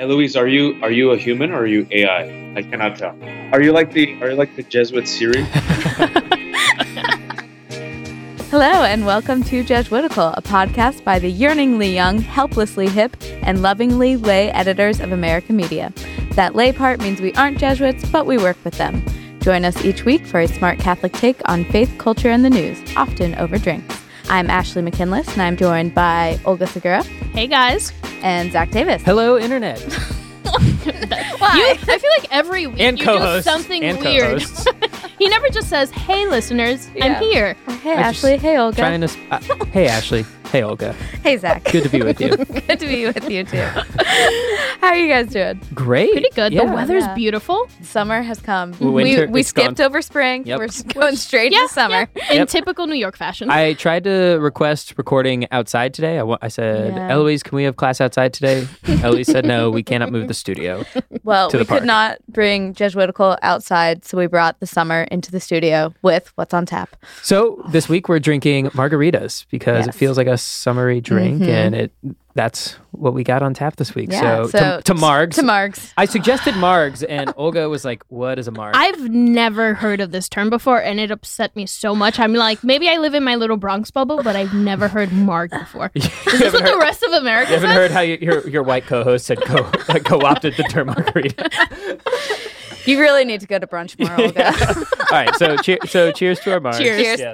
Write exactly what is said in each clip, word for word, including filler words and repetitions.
Eloise, are you are you a human or are you A I? I cannot tell. Are you like the are you like the Jesuit Siri? Hello and welcome to Jesuitical, a podcast by the yearningly young, helplessly hip, and lovingly lay editors of American media. That lay part means we aren't Jesuits, but we work with them. Join us each week for a smart Catholic take on faith, culture, and the news, often over drinks. I'm Ashley McKinless, and I'm joined by Olga Segura. Hey, guys. And Zach Davis. Hello, Internet. Why? You, I feel like every week and you co-host. do something and weird. He never just says, hey, listeners, yeah. I'm here. Oh, hey, I Ashley. Hey, Olga. Trying to, uh, hey, Ashley. Hey, Olga. Hey, Zach. Good to be with you. Good to be with you, too. How are you guys doing? Great. Pretty good. Yeah. The weather's yeah. beautiful. Summer has come. Well, winter, we we skipped gone. over spring. Yep. We're going straight yeah, to summer. Yeah. In yep. typical New York fashion. I tried to request recording outside today. I, w- I said, yeah. Eloise, can we have class outside today? Eloise said, no, we cannot move the studio. Well, to we the park. could not bring Jesuitical outside, so we brought the summer into the studio with What's on Tap. So this week we're drinking margaritas because yes. it feels like a summery drink, mm-hmm. and it that's what we got on tap this week. Yeah, so so to, to Margs. To Margs. I suggested Margs, and Olga was like, what is a Marg? I've never heard of this term before, and it upset me so much. I'm like, maybe I live in my little Bronx bubble, but I've never heard Marg before. Is this what heard, the rest of America You haven't says? heard how you, your your white co-host had co- co-opted the term margarita. You really need to go to brunch more, Olga. Yeah. All right, so cheer, so cheers to our Margs. Cheers. Cheers.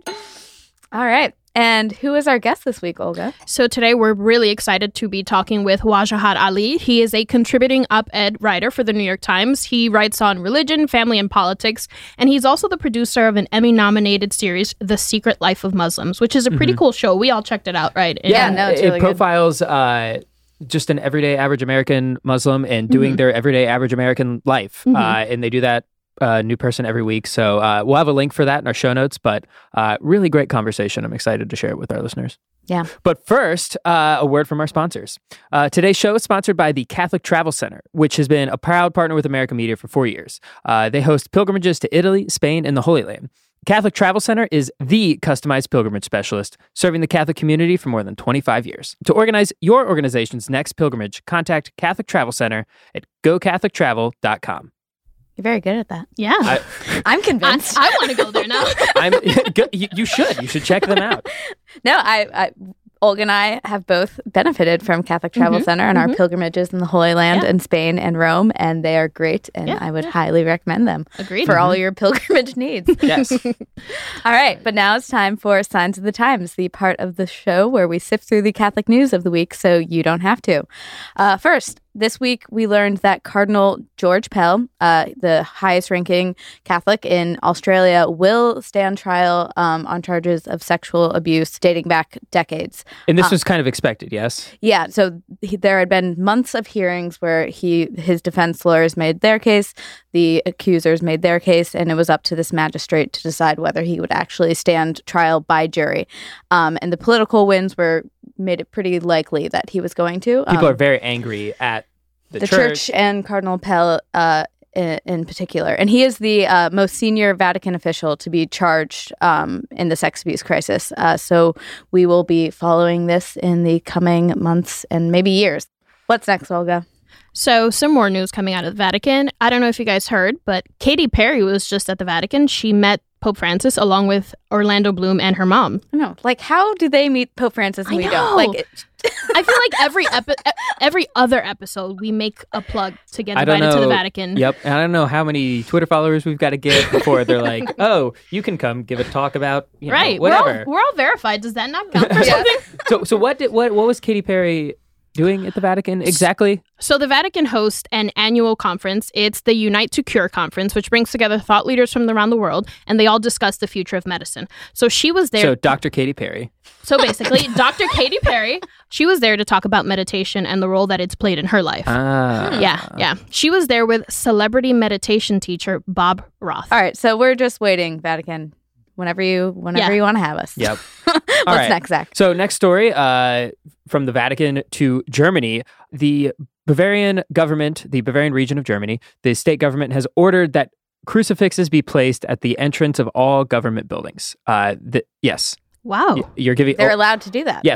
Yes. All right. And who is our guest this week, Olga? So today we're really excited to be talking with Wajahat Ali. He is a contributing op-ed writer for the New York Times. He writes on religion, family, and politics. And he's also the producer of an Emmy-nominated series, The Secret Life of Muslims, which is a pretty mm-hmm. cool show. We all checked it out, right? Yeah, no, it's really it profiles uh, just an everyday average American Muslim and doing mm-hmm. their everyday average American life. Mm-hmm. Uh, and they do that Uh, new person every week. So uh, we'll have a link for that in our show notes, but uh, really great conversation. I'm excited to share it with our listeners. Yeah. But first, uh, a word from our sponsors. Uh, today's show is sponsored by the Catholic Travel Center, which has been a proud partner with American Media for four years. Uh, they host pilgrimages to Italy, Spain, and the Holy Land. Catholic Travel Center is the customized pilgrimage specialist, serving the Catholic community for more than twenty-five years. To organize your organization's next pilgrimage, contact Catholic Travel Center at go catholic travel dot com. You're very good at that. Yeah. I, I'm convinced. I, I want to go there now. I'm, you, you should. You should check them out. No, I, I Olga and I have both benefited from Catholic Travel mm-hmm. Center and mm-hmm. our pilgrimages in the Holy Land yeah. and Spain and Rome, and they are great, and yeah, I would yeah. highly recommend them Agreed. for mm-hmm. all your pilgrimage needs. Yes. All right, but now it's time for Signs of the Times, the part of the show where we sift through the Catholic news of the week so you don't have to. Uh, first, this week, we learned that Cardinal George Pell, uh, the highest-ranking Catholic in Australia, will stand trial um, on charges of sexual abuse dating back decades. And this um, was kind of expected, yes? Yeah, so he, there had been months of hearings where he his defense lawyers made their case, the accusers made their case, and it was up to this magistrate to decide whether he would actually stand trial by jury. Um, and the political winds were made it pretty likely that he was going to. People um, are very angry at the, the church. church and Cardinal Pell uh, in, in particular. And he is the uh, most senior Vatican official to be charged um, in the sex abuse crisis. Uh, so we will be following this in the coming months and maybe years. What's next, Olga? So some more news coming out of the Vatican. I don't know if you guys heard, but Katy Perry was just at the Vatican. She met Pope Francis along with Orlando Bloom and her mom. I know. Like, how do they meet Pope Francis and I we know. don't? Like, it, I feel like every epi- every other episode we make a plug to get I don't invited know. to the Vatican. Yep. And I don't know how many Twitter followers we've got to get before they're like, oh, you can come give a talk about, you know, right. whatever. We're all, we're all verified. Does that not count for Yeah. something? So so what did what what was Katy Perry doing at the Vatican exactly? So the Vatican hosts an annual conference. It's the Unite to Cure conference, which brings together thought leaders from around the world, and they all discuss the future of medicine. So she was there. So Doctor Katy Perry. So basically, Doctor Katy Perry, she was there to talk about meditation and the role that it's played in her life. Ah. Yeah, yeah. She was there with celebrity meditation teacher Bob Roth. all right, so we're just waiting, Vatican. Whenever you, whenever Yeah. you want to have us. Yep. What's right. next, Zach? So next story, uh, from the Vatican to Germany, the Bavarian government, the Bavarian region of Germany, the state government has ordered that crucifixes be placed at the entrance of all government buildings. Uh, the, yes. Wow. Y- You're giving. They're oh, allowed to do that. yes.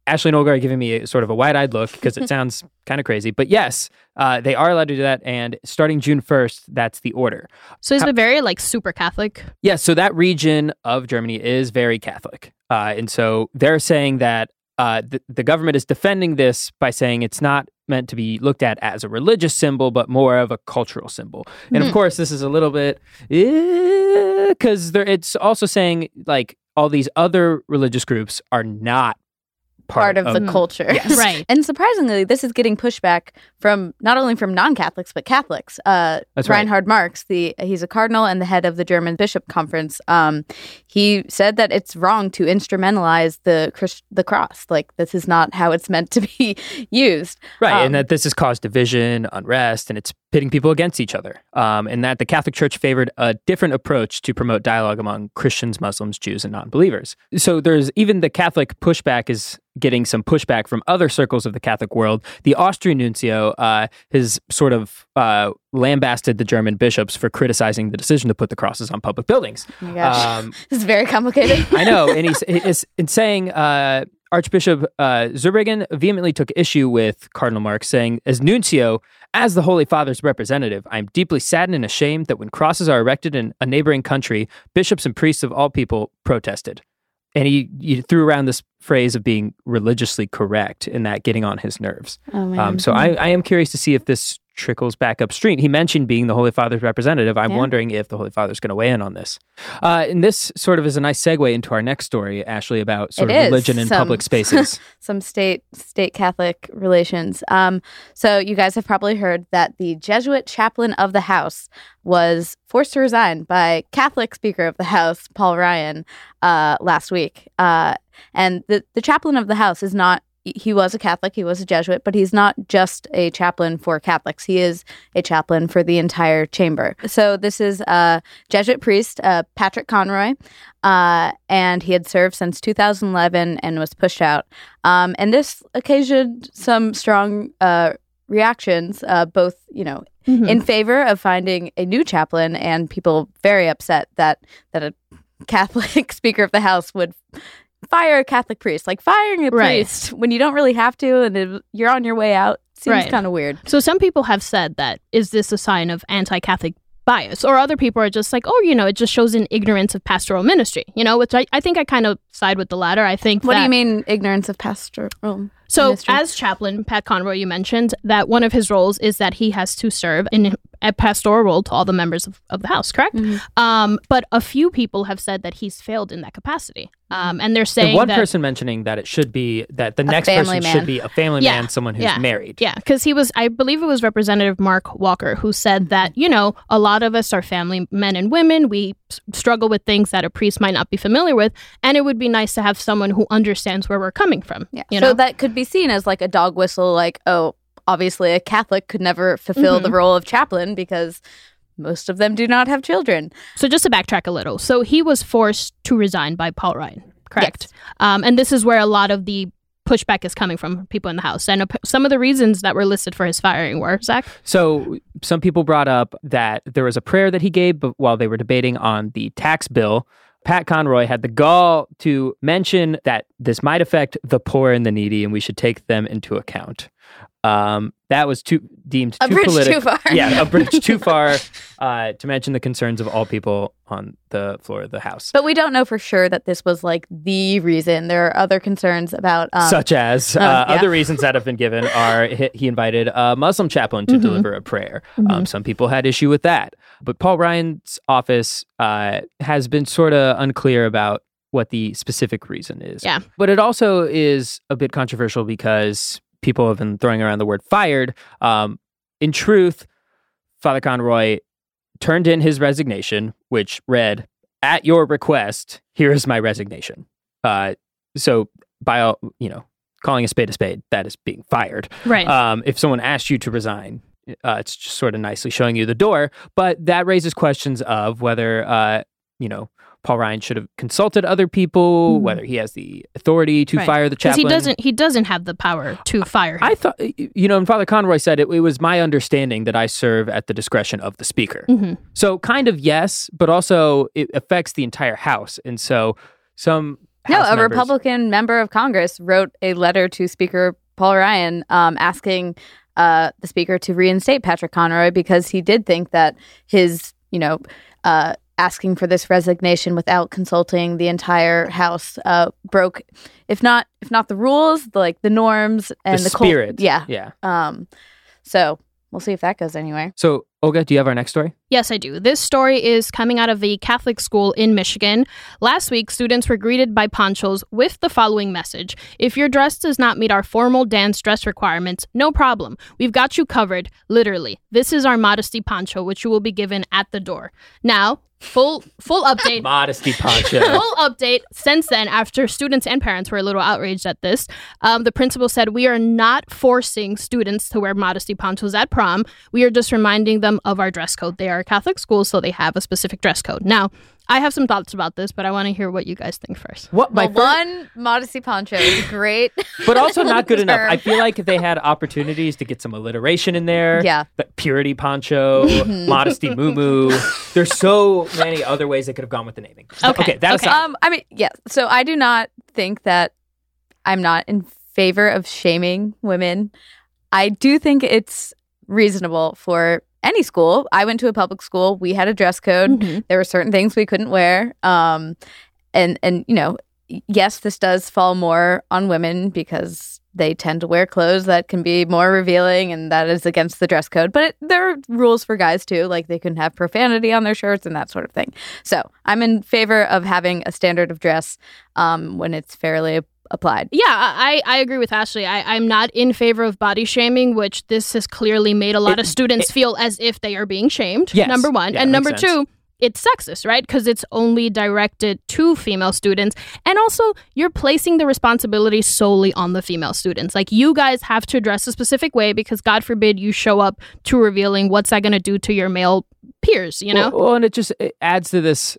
Ashley and Olga are giving me a, sort of a wide-eyed look because it sounds kind of crazy. But yes, uh, they are allowed to do that. And starting June first, that's the order. So is How- it very like super Catholic? Yeah, so that region of Germany is very Catholic. Uh, and so they're saying that uh, the, the government is defending this by saying it's not meant to be looked at as a religious symbol, but more of a cultural symbol. And of course, this is a little bit, because it's also saying like all these other religious groups are not part, part of, of the culture. Yes. Right. And surprisingly, this is getting pushback from not only from non-Catholics, but Catholics. Uh, That's right. Reinhard Marx, the he's a cardinal and the head of the German Bishop Conference. Um, he said that it's wrong to instrumentalize the Christ- the cross. Like, this is not how it's meant to be used. Right. Um, and that this has caused division, unrest, and it's pitting people against each other. Um, and that the Catholic Church favored a different approach to promote dialogue among Christians, Muslims, Jews, and non-believers. So there's even the Catholic pushback is getting some pushback from other circles of the Catholic world. The Austrian nuncio uh, has sort of uh, lambasted the German bishops for criticizing the decision to put the crosses on public buildings. Oh my gosh. Um, this is very complicated. I know. And he's, he's in saying, uh, Archbishop uh, Zurbriggen vehemently took issue with Cardinal Marx, saying, as nuncio, as the Holy Father's representative, I am deeply saddened and ashamed that when crosses are erected in a neighboring country, bishops and priests of all people protested. And he, he threw around this phrase of being religiously correct and that getting on his nerves. Oh, man. Um, so I, I am curious to see if this trickles back upstream. He mentioned being the Holy Father's representative. I'm Yeah. wondering if the Holy Father's going to weigh in on this. Uh, and this sort of is a nice segue into our next story, Ashley, about sort It of is. religion in Some- public spaces. Some state state Catholic relations. Um, so you guys have probably heard that the Jesuit chaplain of the House was forced to resign by Catholic Speaker of the House, Paul Ryan, uh, last week. Uh, and the, the chaplain of the House is not, he was a Catholic, he was a Jesuit, but he's not just a chaplain for Catholics. He is a chaplain for the entire chamber. So this is a Jesuit priest, uh, Patrick Conroy, uh, and he had served since two thousand eleven and was pushed out. Um, and this occasioned some strong uh, reactions, uh, both, you know, Mhm. in favor of finding a new chaplain and people very upset that that a Catholic Speaker of the House would fire a Catholic priest. Like, firing a Right. priest when you don't really have to and it, you're on your way out seems Right. kind of weird. So some people have said that, is this a sign of anti-Catholic bias? Or other people are just like, oh, you know, it just shows an ignorance of pastoral ministry, you know, which I, I think I kind of side with the latter. I think What that, do you mean, ignorance of pastoral So ministry? as chaplain, Pat Conroy, you mentioned that one of his roles is that he has to serve in a pastoral role to all the members of, of the House, correct? Mhm. Um, but a few people have said that he's failed in that capacity. Um, and they're saying And one that, person mentioning that it should be, that the next family person man. should be a family Yeah. man, someone who's Yeah. married. Yeah, because he was, I believe it was Representative Mark Walker who said that, you know, a lot of us are family men and women. We s- struggle with things that a priest might not be familiar with. And it would be nice to have someone who understands where we're coming from. Yeah. You so know? that could be seen as like a dog whistle, like, oh, obviously a Catholic could never fulfill Mhm. the role of chaplain because most of them do not have children. So just to backtrack a little. So he was forced to resign by Paul Ryan, correct? Yes. Um, and this is where a lot of the pushback is coming from people in the House. And uh, some of the reasons that were listed for his firing were, Zach? So some people brought up that there was a prayer that he gave but while they were debating on the tax bill. Pat Conroy had the gall to mention that this might affect the poor and the needy and we should take them into account. Um, that was too deemed A too bridge political. too far. Yeah, a bridge too far uh, to mention the concerns of all people on the floor of the House. But we don't know for sure that this was like the reason. There are other concerns about um, Such as uh, yeah. other reasons that have been given are he, he invited a Muslim chaplain to Mhm. deliver a prayer. Mhm. Um, some people had issue with that. But Paul Ryan's office uh, has been sort of unclear about what the specific reason is. Yeah. But it also is a bit controversial because people have been throwing around the word fired. Um, in truth, Father Conroy turned in his resignation, which read, at your request, here is my resignation. Uh, so by all, you know, calling a spade a spade, that is being fired. Right. Um, if someone asked you to resign, uh, it's just sort of nicely showing you the door. But that raises questions of whether, uh, you know, Paul Ryan should have consulted other people, Mhm. whether he has the authority to Right. fire the Because chaplain. he doesn't, he doesn't have the power to fire him. I thought, you know, and Father Conroy said it, it was my understanding that I serve at the discretion of the speaker. Mhm. So kind of yes, but also it affects the entire House. And so some No, House a members. Republican member of Congress wrote a letter to Speaker Paul Ryan um, asking uh, the Speaker to reinstate Patrick Conroy because he did think that his, you know, uh, asking for this resignation without consulting the entire House uh, broke, if not if not the rules, the, like the norms and the the, spirit. Cult- yeah, Yeah. Um, so we'll see if that goes anywhere. So, Olga, do you have our next story? Yes, I do. This story is coming out of a Catholic school in Michigan. Last week, students were greeted by ponchos with the following message. If your dress does not meet our formal dance dress requirements, no problem. We've got you covered, literally. This is our modesty poncho, which you will be given at the door. Now, full full update. Modesty poncho. Full update. Since then, after students and parents were a little outraged at this, um, the principal said, we are not forcing students to wear modesty ponchos at prom. We are just reminding them of our dress code. They are a Catholic school, so they have a specific dress code. Now, I have some thoughts about this, but I want to hear what you guys think first. What my Well, fir- one modesty poncho is great, but also not good enough. term. I feel like they had opportunities to get some alliteration in there. Yeah. But purity poncho, modesty moo There's so many other ways they could have gone with the naming. Okay, Okay, that okay. aside. Um, I mean, yes. So I do not think that I'm not in favor of shaming women. I do think it's reasonable for any school. I went to a public school. We had a dress code. Mhm. There were certain things we couldn't wear. Um, and and you know, yes, this does fall more on women because they tend to wear clothes that can be more revealing, and that is against the dress code. But it, there are rules for guys too, like they can have profanity on their shirts and that sort of thing. So I'm in favor of having a standard of dress um, when it's fairly applied. Yeah, I, I agree with Ashley. I, I'm not in favor of body shaming, which this has clearly made a lot It- of students it- feel as if they are being shamed, Yes. number one. Yeah, and that number makes sense. two, it's sexist, right? Because it's only directed to female students. And also, you're placing the responsibility solely on the female students. Like, you guys have to dress a specific way because, God forbid, you show up too revealing. What's that going to do to your male peers, you know? Well, well, and it just it adds to this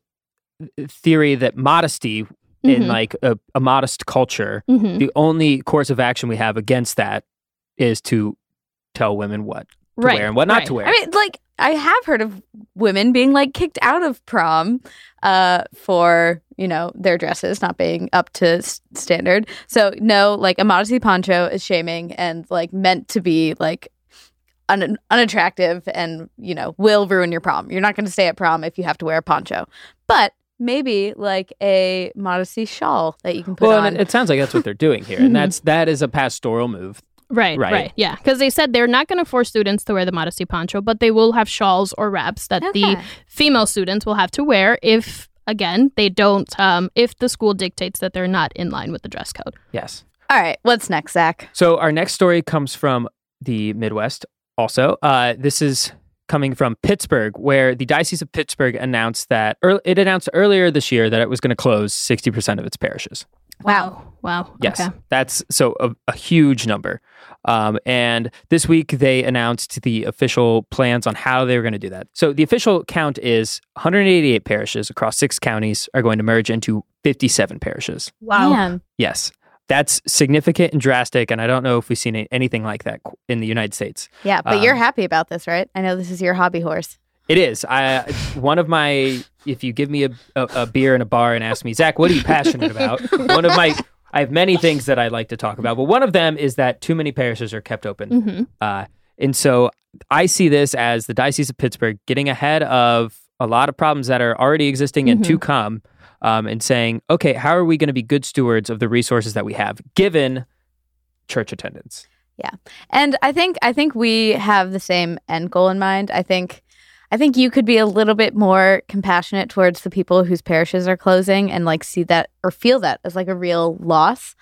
theory that modesty in Mhm. like a, a modest culture, Mhm. the only course of action we have against that is to tell women what to Right, wear and what not right. to wear. I mean, like, I have heard of women being like kicked out of prom uh, for, you know, their dresses not being up to s- standard. So, no, like a modesty poncho is shaming and like meant to be like un- unattractive and, you know, will ruin your prom. You're not going to stay at prom if you have to wear a poncho. But maybe like a modesty shawl that you can put well, on. and it, it sounds like that's what they're doing here, and that's that is a pastoral move. Right, Right. right, yeah. Because they said they're not going to force students to wear the modesty poncho, but they will have shawls or wraps that the Okay. female students will have to wear if, again, they don't, um, if the school dictates that they're not in line with the dress code. Yes. All right, what's next, Zach? So our next story comes from the Midwest. Also, uh, this is coming from Pittsburgh, where the Diocese of Pittsburgh announced that ear it announced earlier this year that it was going to close sixty percent of its parishes. Wow. Wow. Yes, Okay. that's so a, a huge number. Um, and this week they announced the official plans on how they were going to do that. So the official count is one hundred eighty-eight parishes across six counties are going to merge into fifty-seven parishes. Wow. Man. Yes, that's significant and drastic. And I don't know if we've seen a- anything like that qu- in the United States. Yeah, but Um, you're happy about this, right? I know this is your hobby horse. It is. I one of my. If you give me a, a, a beer in a bar and ask me, Zach, what are you passionate about? One of my. I have many things that I like to talk about, but one of them is that too many parishes are kept open, Mhm. uh, and so I see this as the Diocese of Pittsburgh getting ahead of a lot of problems that are already existing and to come, um, and saying, okay, how are we going to be good stewards of the resources that we have, given church attendance? Yeah. And I think I think we have the same end goal in mind. I think I think you could be a little bit more compassionate towards the people whose parishes are closing and like see that or feel that as like a real loss.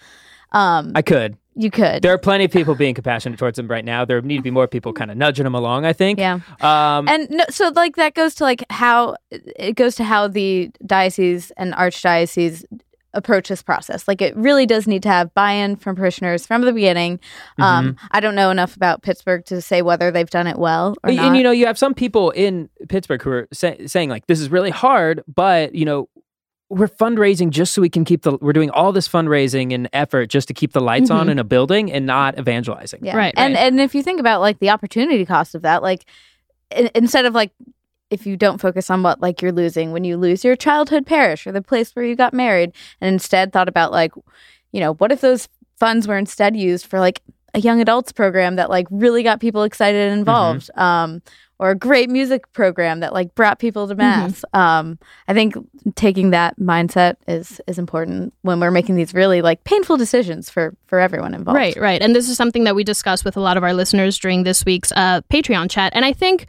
Um I could. you could. There are plenty of people being compassionate towards them right now. There need to be more people kind of nudging them along, I think. Yeah. Um, And no, so like that goes to like how it goes to how the diocese and archdiocese approach this process. Like it really does need to have buy-in from parishioners from the beginning. Um, I don't know enough about Pittsburgh to say whether they've done it well or and, not. and, you know, you have some people in Pittsburgh who are say, saying like, this is really hard, but you know, we're fundraising just so we can keep the, we're doing all this fundraising and effort just to keep the lights on in a building and not evangelizing. Yeah. Right, And right. and if you think about like the opportunity cost of that, like in, instead of like if you don't focus on what like you're losing when you lose your childhood parish or the place where you got married, and instead thought about like, you know, what if those funds were instead used for like a young adults program that like really got people excited and involved, mm-hmm. um, or a great music program that like brought people to mass. Mm-hmm. Um, I think taking that mindset is is important when we're making these really like painful decisions for for everyone involved. Right, right. And this is something that we discussed with a lot of our listeners during this week's uh, Patreon chat. And I think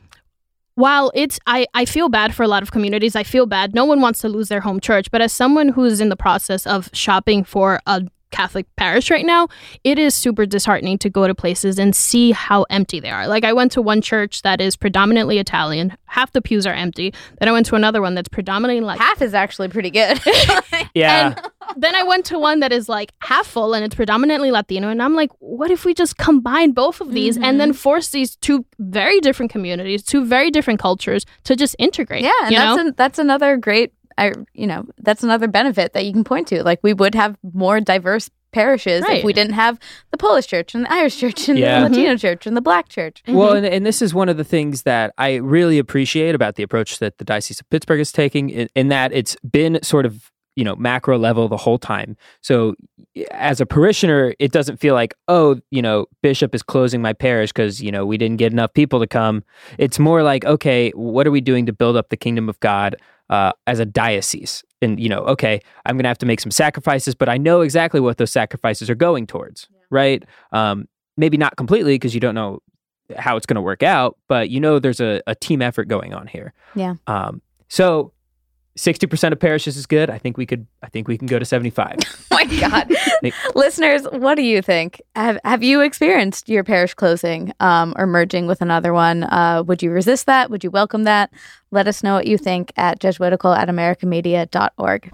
while it's, I, I feel bad for a lot of communities. I feel bad. No one wants to lose their home church. But as someone who's in the process of shopping for a Catholic parish right now, it is super disheartening to go to places and see how empty they are. Like I went to one church that is predominantly Italian. Half the pews are empty. Then I went to another one that's predominantly like... Half is actually pretty good. Yeah. And then I went to one that is like half full and it's predominantly Latino. And I'm like, what if we just combine both of these mm-hmm. and then force these two very different communities, two very different cultures to just integrate? Yeah, and you that's, know? an, that's another great... I, you know, that's another benefit that you can point to. Like, we would have more diverse parishes right. if we didn't have the Polish church and the Irish church and yeah. the Latino mm-hmm. church and the Black church. Mm-hmm. Well, and, and this is one of the things that I really appreciate about the approach that the Diocese of Pittsburgh is taking, in, in that it's been sort of, you know, macro level the whole time. So as a parishioner, it doesn't feel like, oh, you know, Bishop is closing my parish because, you know, we didn't get enough people to come. It's more like, okay, what are we doing to build up the kingdom of God uh, as a diocese? And, you know, okay, I'm going to have to make some sacrifices, but I know exactly what those sacrifices are going towards, yeah. right? Um, maybe not completely because you don't know how it's going to work out, but you know there's a, a team effort going on here. Yeah. Um, so sixty percent of parishes is good. I think we could, I think we can go to seventy-five. Oh my God. Listeners, what do you think? Have Have you experienced your parish closing um, or merging with another one? Uh, would you resist that? Would you welcome that? Let us know what you think at jesuitical at americamedia dot org.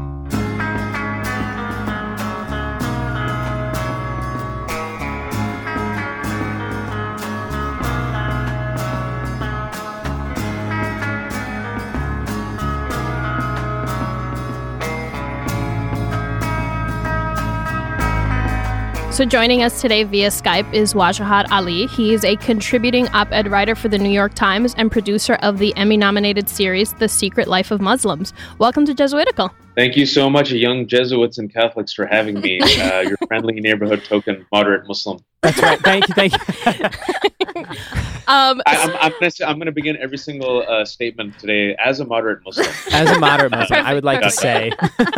So joining us today via Skype is Wajahat Ali. He is a contributing op-ed writer for the New York Times and producer of the Emmy-nominated series, The Secret Life of Muslims. Welcome to Jesuitical. Thank you so much, young Jesuits and Catholics, for having me. Uh, your friendly neighborhood token moderate Muslim. That's right. Thank you. Thank you. um, I, I'm, I'm going to I'm going to begin every single uh, statement today as a moderate Muslim. As a moderate Muslim, I would like to say.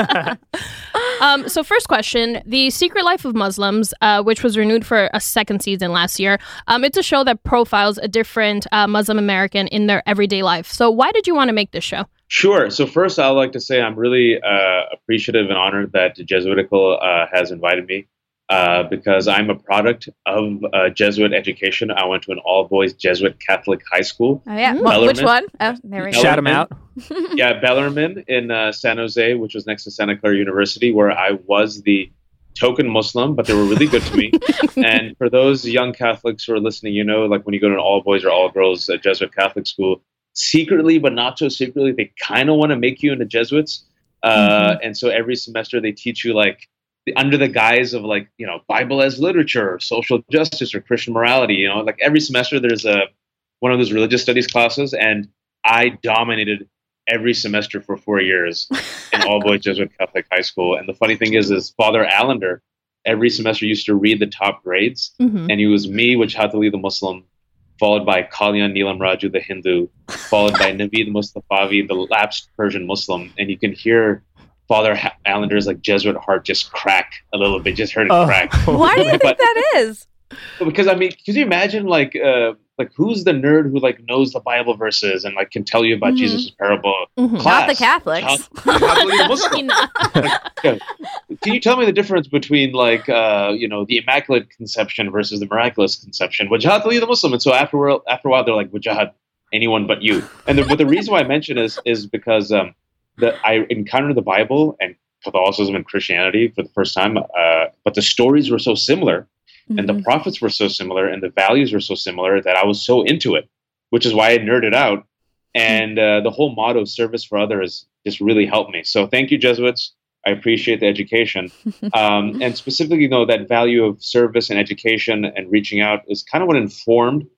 um, so first question, The Secret Life of Muslims, uh, which was renewed for a second season last year. Um, it's a show that profiles a different uh, Muslim American in their everyday life. So why did you want to make this show? Sure. So first, I'd like to say I'm really uh, appreciative and honored that Jesuitical uh, has invited me uh, because I'm a product of uh, Jesuit education. I went to an all-boys Jesuit Catholic high school. Oh, yeah. Well, which one? Oh, there we go. Shout them out. Yeah, Bellarmine in uh, San Jose, which was next to Santa Clara University, where I was the token Muslim, but they were really good to me. And for those young Catholics who are listening, you know, like when you go to an all-boys or all-girls uh, Jesuit Catholic school, secretly, but not so secretly, they kind of want to make you into Jesuits. Uh, mm-hmm. And so every semester they teach you like the, under the guise of like, you know, Bible as literature, or social justice, or Christian morality, you know, like every semester there's a, one of those religious studies classes. And I dominated every semester for four years in all boys Jesuit Catholic high school. And the funny thing is, is Father Allender every semester used to read the top grades. Mm-hmm. And he was me, Wajahat Ali, the Muslim, followed by Kalyan Neelam Raju, the Hindu, followed by Naveed Mustafavi, the lapsed Persian Muslim. And you can hear Father ha- Allender's like Jesuit heart just crack a little bit, just heard it oh. crack. Why do you think but, that is? Because, I mean, could you imagine like, uh, like who's the nerd who like knows the Bible verses and like can tell you about mm-hmm. Jesus' parable? Mm-hmm. Class, Not the Catholics. Muslim. like, yeah. Can you tell me the difference between like uh, you know, the Immaculate Conception versus the Miraculous Conception? Wajahat Ali the Muslim. And so after after a while they're like, Wajahat, anyone but you. And the, but the reason why I mention is is because um, that I encountered the Bible and Catholicism and Christianity for the first time, uh, but the stories were so similar. Mm-hmm. And the prophets were so similar and the values were so similar that I was so into it, which is why I nerded out. And uh, the whole motto, service for others, just really helped me. So thank you, Jesuits. I appreciate the education. Um, and specifically, you know, that value of service and education and reaching out is kind of what informed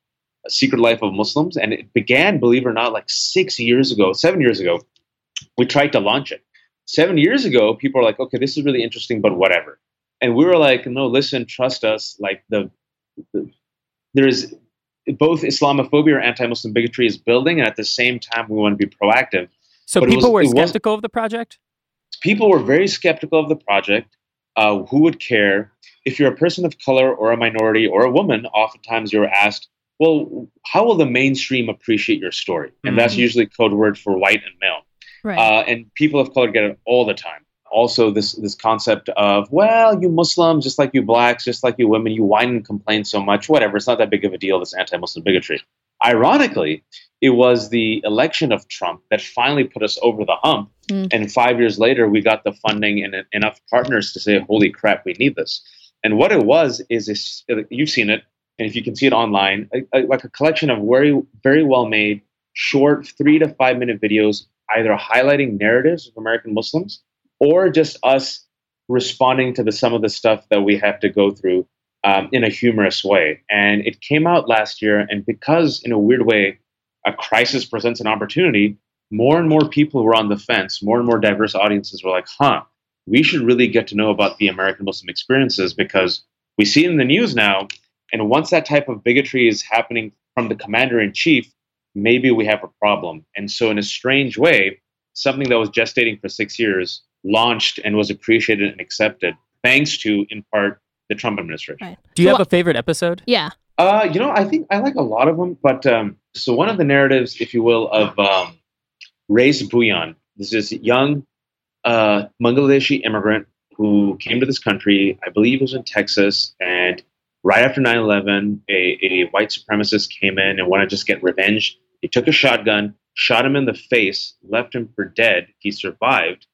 Secret Life of Muslims. And it began, believe it or not, like six years ago, seven years ago, we tried to launch it. Seven years ago, people were like, okay, this is really interesting, but whatever. And we were like, no, listen, trust us. Like the, the there's both Islamophobia or anti-Muslim bigotry is building. And at the same time, we want to be proactive. So but people was, were skeptical of the project? People were very skeptical of the project. Uh, who would care? If you're a person of color or a minority or a woman, oftentimes you're asked, well, how will the mainstream appreciate your story? And mm-hmm. that's usually code word for white and male. Right. Uh, and people of color get it all the time. Also, this this concept of, well, you Muslims, just like you blacks, just like you women, you whine and complain so much, whatever. It's not that big of a deal, this anti-Muslim bigotry. Ironically, it was the election of Trump that finally put us over the hump. Mm. And five years later, we got the funding and enough partners to say, holy crap, we need this. And what it was is, is you've seen it, and if you can see it online, a, a, like a collection of very, very well-made, short three to five minute videos, either highlighting narratives of American Muslims or just us responding to the some of the stuff that we have to go through um, in a humorous way. And it came out last year, and because in a weird way, a crisis presents an opportunity, more and more people were on the fence, more and more diverse audiences were like, huh, we should really get to know about the American Muslim experiences because we see it in the news now. And once that type of bigotry is happening from the commander-in-chief, maybe we have a problem. And so in a strange way, something that was gestating for six years launched and was appreciated and accepted, thanks to, in part, the Trump administration. Right. Do you so, have a favorite episode? Yeah. Uh, you know, I think I like a lot of them. But um, so one of the narratives, if you will, of um, Reis Bhuiyan, this is a young uh, Bangladeshi immigrant who came to this country, I believe it was in Texas, and right after nine eleven, a, a white supremacist came in and wanted to just get revenge. He took a shotgun, shot him in the face, left him for dead. He survived.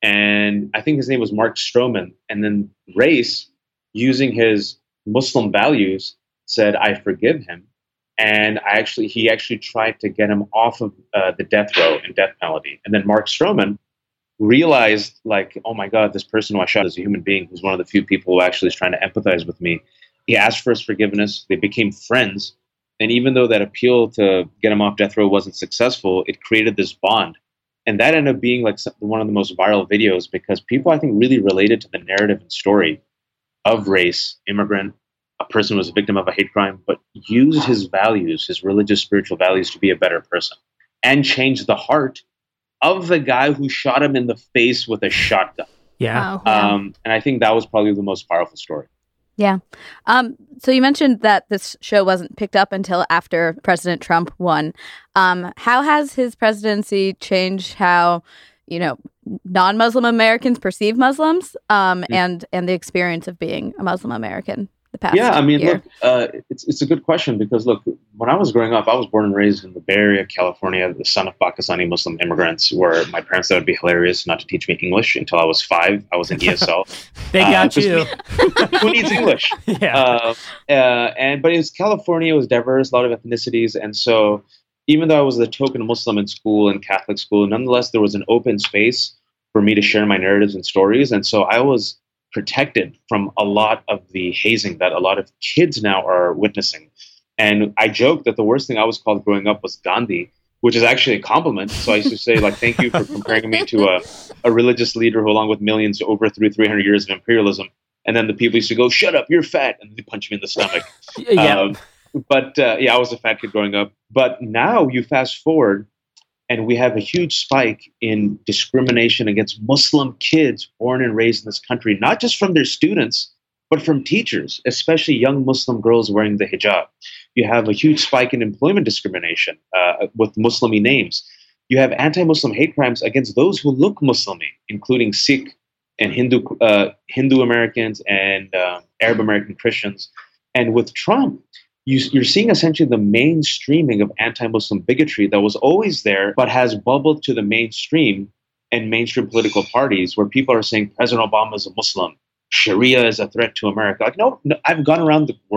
And I think his name was Mark Stroman. And then Reis, using his Muslim values, said, I forgive him. And I actually, he actually tried to get him off of uh, the death row and death penalty. And then Mark Stroman realized, like, oh my God, this person who I shot is a human being who's one of the few people who actually is trying to empathize with me. He asked for his forgiveness. They became friends. And even though that appeal to get him off death row wasn't successful, it created this bond. And that ended up being like one of the most viral videos because people, I think, really related to the narrative and story of race, immigrant, a person who was a victim of a hate crime, but used his values, his religious, spiritual values to be a better person and change the heart of the guy who shot him in the face with a shotgun. Yeah. Wow, yeah. Um, and I think that was probably the most powerful story. Yeah. Um, so you mentioned that this show wasn't picked up until after President Trump won. Um, how has his presidency changed how, you know, non-Muslim Americans perceive Muslims um, mm-hmm. and, and the experience of being a Muslim American the past Yeah, I mean, year? look, uh, it's, it's a good question because, look, when I was growing up, I was born and raised in the Bay Area, California, the son of Pakistani Muslim immigrants, where my parents thought it would be hilarious not to teach me English until I was five. I was in E S L. They got uh, you. Who needs English? Yeah. Uh, uh, and but it was California, it was diverse, a lot of ethnicities, and so even though I was the token Muslim in school and Catholic school, nonetheless there was an open space for me to share my narratives and stories, and so I was protected from a lot of the hazing that a lot of kids now are witnessing. And I joke that the worst thing I was called growing up was Gandhi, which is actually a compliment. So I used to say, like, thank you for comparing me to a, a religious leader who, along with millions, overthrew three hundred years of imperialism. And then the people used to go, shut up, you're fat. And they punch me in the stomach. Yeah. Um, but uh, yeah, I was a fat kid growing up. But now you fast forward and we have a huge spike in discrimination against Muslim kids born and raised in this country, not just from their students, but from teachers, especially young Muslim girls wearing the hijab. You have a huge spike in employment discrimination uh, with Muslimi names. You have anti-Muslim hate crimes against those who look Muslimi, including Sikh and Hindu uh, Hindu Americans and uh, Arab American Christians. And with Trump, you, you're seeing essentially the mainstreaming of anti-Muslim bigotry that was always there, but has bubbled to the mainstream and mainstream political parties where people are saying President Obama is a Muslim, Sharia is a threat to America. Like, no, no, I've gone around the world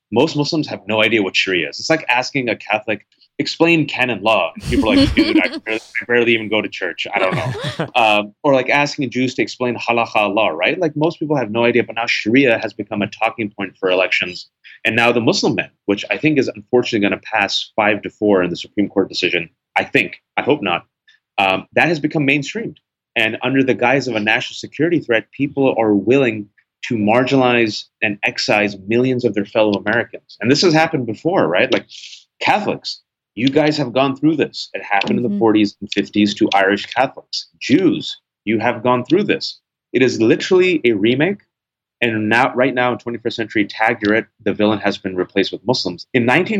most Muslims have no idea what Sharia is. It's like asking a Catholic, explain canon law. And people are like, dude, I barely, I barely even go to church. I don't know. Um, or like asking Jews to explain halakha law, right? Like most people have no idea, but now Sharia has become a talking point for elections. And now the Muslim ban, which I think is unfortunately going to pass five to four in the Supreme Court decision. I think, I hope not. Um, that has become mainstreamed. And under the guise of a national security threat, people are willing to marginalize and excise millions of their fellow Americans. And this has happened before, right? Like Catholics, you guys have gone through this. It happened mm-hmm. in the forties and fifties to Irish Catholics. Jews, you have gone through this. It is literally a remake. And now, right now in twenty-first century, tag you're it, the villain has been replaced with Muslims. In nineteen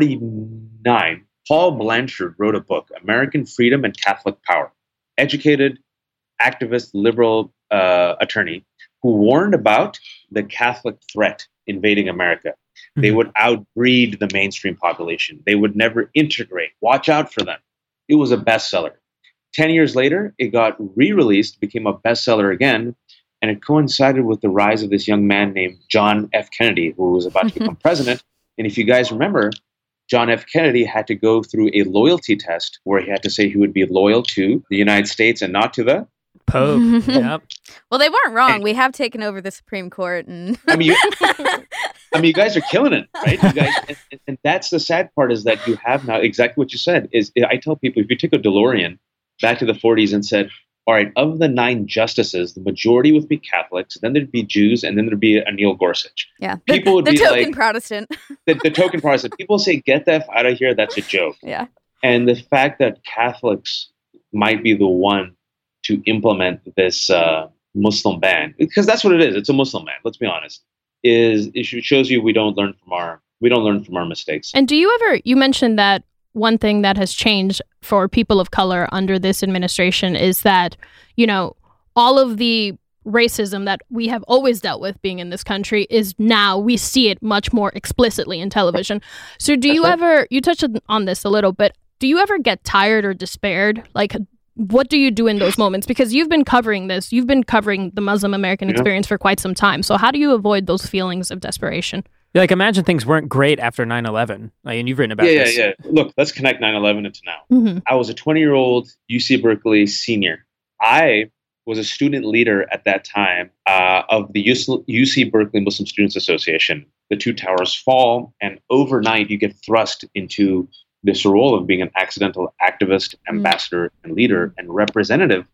forty-nine, Paul Blanchard wrote a book, American Freedom and Catholic Power. Educated, activist, liberal uh, attorney who warned about the Catholic threat invading America. Mm-hmm. They would outbreed the mainstream population. They would never integrate. Watch out for them. It was a bestseller. Ten years later, it got re-released, became a bestseller again, and it coincided with the rise of this young man named John F. Kennedy, who was about to become president. And if you guys remember, John F. Kennedy had to go through a loyalty test where he had to say he would be loyal to the United States and not to the Pope. Yep. Well, they weren't wrong. And we have taken over the Supreme Court, and I mean, you, I mean, you guys are killing it, right? You guys, and, and that's the sad part is that you have now exactly what you said. Is I tell people if you took a DeLorean back to the forties and said, all right, of the nine justices, the majority would be Catholics, then there'd be Jews, and then there'd be a Neil Gorsuch. Yeah, people would the be token like Protestant. the, the token Protestant. People say, "Get the F out of here." That's a joke. Yeah, and the fact that Catholics might be the one to implement this uh, Muslim ban, because that's what it is. It's a Muslim ban. Let's be honest. Is it shows you we don't learn from our we don't learn from our mistakes. And do you ever? You mentioned that one thing that has changed for people of color under this administration is that, you know, all of the racism that we have always dealt with being in this country is now we see it much more explicitly in television. So do you ever? You touched on this a little, but do you ever get tired or despaired? Like, what do you do in those moments? Because you've been covering this, you've been covering the Muslim American yeah. experience for quite some time. So how do you avoid those feelings of desperation? Yeah, like imagine things weren't great after nine eleven. Like, and you've written about yeah, this. Yeah, yeah, Look, let's connect nine eleven into now. Mm-hmm. I was a twenty-year-old U C Berkeley senior. I was a student leader at that time uh, of the U C Berkeley Muslim Students Association. The two towers fall, and overnight you get thrust into this role of being an accidental activist, ambassador, mm. and leader, and representative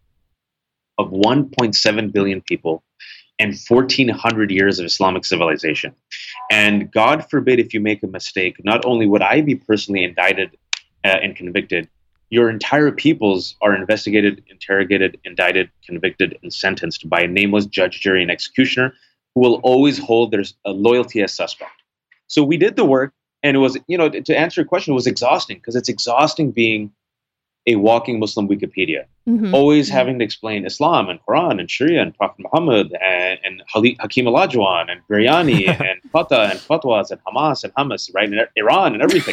of one point seven billion people and fourteen hundred years of Islamic civilization. And God forbid if you make a mistake, not only would I be personally indicted uh, and convicted, your entire peoples are investigated, interrogated, indicted, convicted, and sentenced by a nameless judge, jury, and executioner who will always hold their uh, loyalty as suspect. So we did the work. And it was, you know, to answer your question, it was exhausting because it's exhausting being a walking Muslim Wikipedia, mm-hmm. always mm-hmm. having to explain Islam and Quran and Sharia and Prophet Muhammad and, and Hakim Olajuwon and Biryani and Fatah and Fatwas and Hamas and Hamas, right? And Iran and everything.